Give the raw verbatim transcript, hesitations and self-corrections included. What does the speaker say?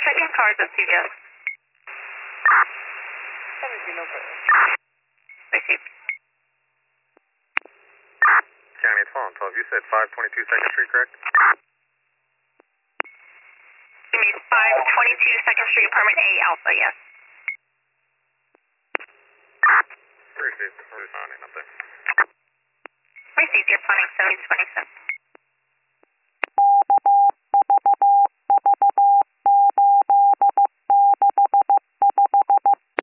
Checking cars at C V S. Received. County, it's phone twelve. You said five twenty-two second Street, correct? You mean five twenty-two second Street, apartment A, Alpha, yes. Received. Responding up there. Received, you're responding seventy twenty-seven.